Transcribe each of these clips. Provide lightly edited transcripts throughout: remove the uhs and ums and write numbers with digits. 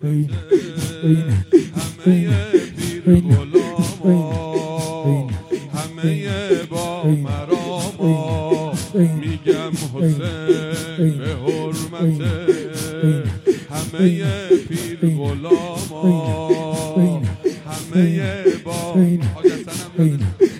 همه پیر غلاما، همه با مراما، میگم حسین به حرمت همه پیر غلاما، همه با حاجت سنم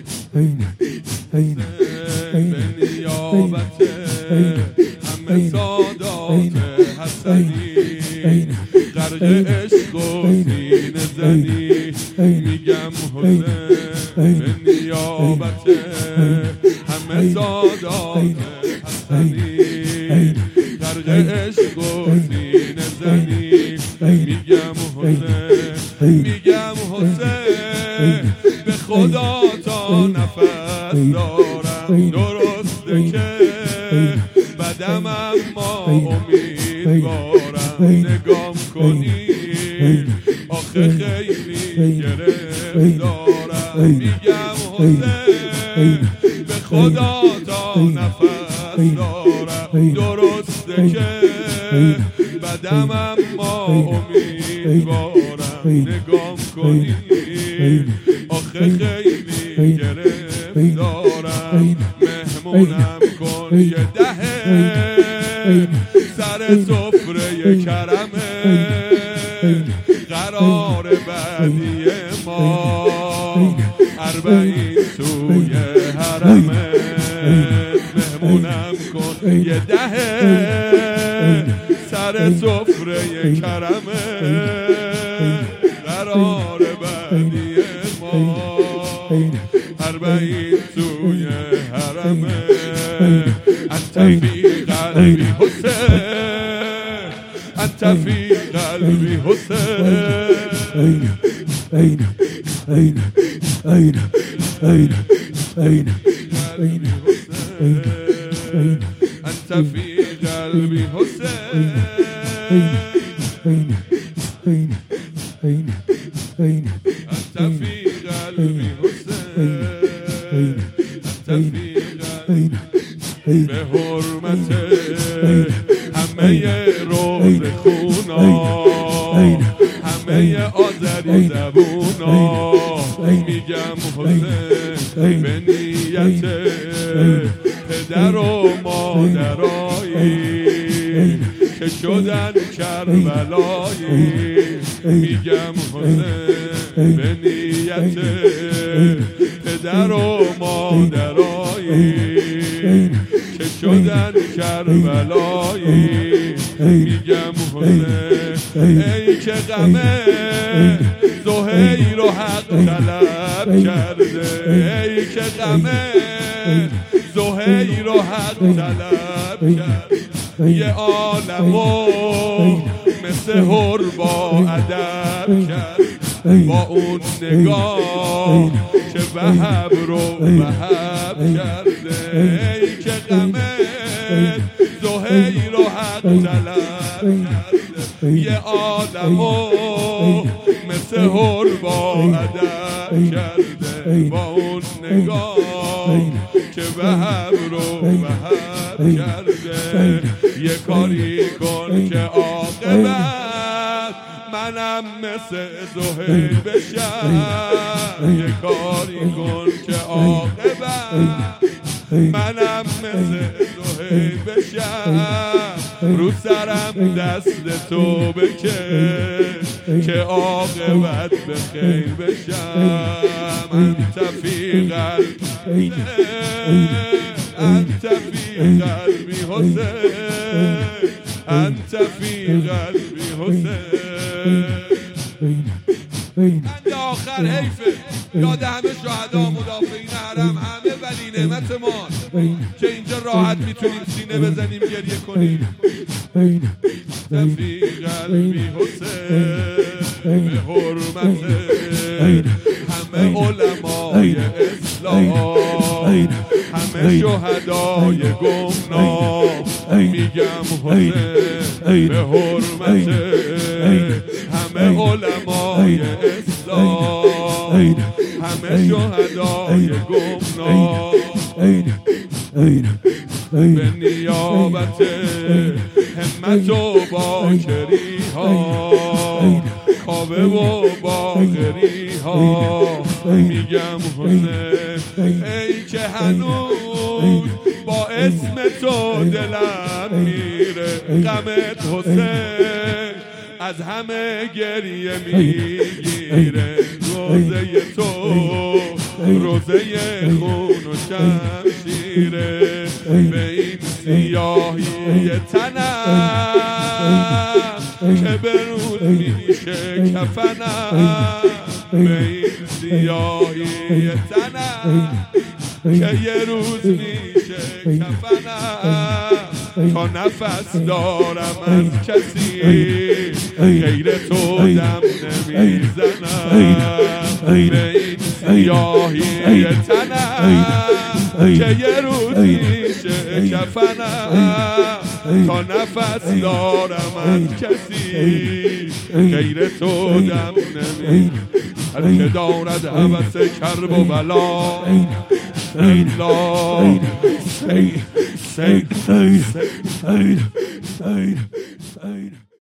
به نیابت همه سادات حسنی، غرق عشق و سینه زنی، میگم حسین به نیابت همه سادات حسنی، غرق عشق و سینه زنی، میگم حسین، میگم حسین به خدا تا نفس دارم، درسته که بدم اما امیدوارم، نگام کنی آخه خیلی گرفتارم، میگم حسین به خدا تا نفس دارم، درسته که بدم اما امیدوارم، نگام کنی آخه خیلی گرفتارم، مهمونم کن یه دهه سر سفره کرمه، قرار بعدی ما 40 توی حرمه، مهمونم کن یه دهه سر سفره کرمه، قرار بعدی ما 40 توی حرمه، انت فی قلبی حسین، انت فی قلبی حسین، انت فی قلبی حسین، انت فی قلبی حسین، انت فی قلبی، به حرمت همه روز خونا، همه آذری زبونا، میگم حسین به نیت پدر و مادرایی که شدن کربلایی، میگم حسین به نیت پدر و مادرایی که شدن کربلایی، میگم حسین ای که غم زهیر رو حق طلب کرده، ای که غم زهیر رو حق طلب کرده، یه عالمو مثل هر با ادب کرد، با اون نگاه که وهب رو وهب کرده، ای که غم زهیر رو حق طلب کرده، یه آدمو مثل هر با ادب کرده، با اون نگاه که وهب رو وهب کرده، یه کاری کن که عاقبت منم مثل زهیر بشم، یه کاری کن که عاقبت منم مثل زهیر بشم، رو سرم دست تو بکش که عاقبت به خیر بشم، انت فی قلبی، انت فی قلبی حسین، انت فی قلبی حسین. بند آخر حیفه یاد همه شهدا مدافعین حرم، همه ولی نعمت ما که اینجا راحت میتونیم سینه بزنیم گریه کنیم. فی قلبی حسین به حرمت همه علمای اسلام، همه شهدای گمنام، میگم حسین به حرمت همه علمای اسلام، همه شهدای گمنام، به نیابت همت و باکری ها کاوه و باقری ها میگم حسین ای که هنوز با اسم تو دلم میره غمت حسین از همه گریه میگیره روزه تو روزه خون و شمشیره به این سیاهی تنم که به روز میشه کفنم به این سیاهی تنم که یه روز میشه کفنم تا نفس دارم از کسی غیر تو دم نمیزنم به این سیاهی تنم که یه روز میشه کفنم تا نفس دارم از کسی غیر تو دم نمیزنم هر که دارد هوس کرب و بلا سید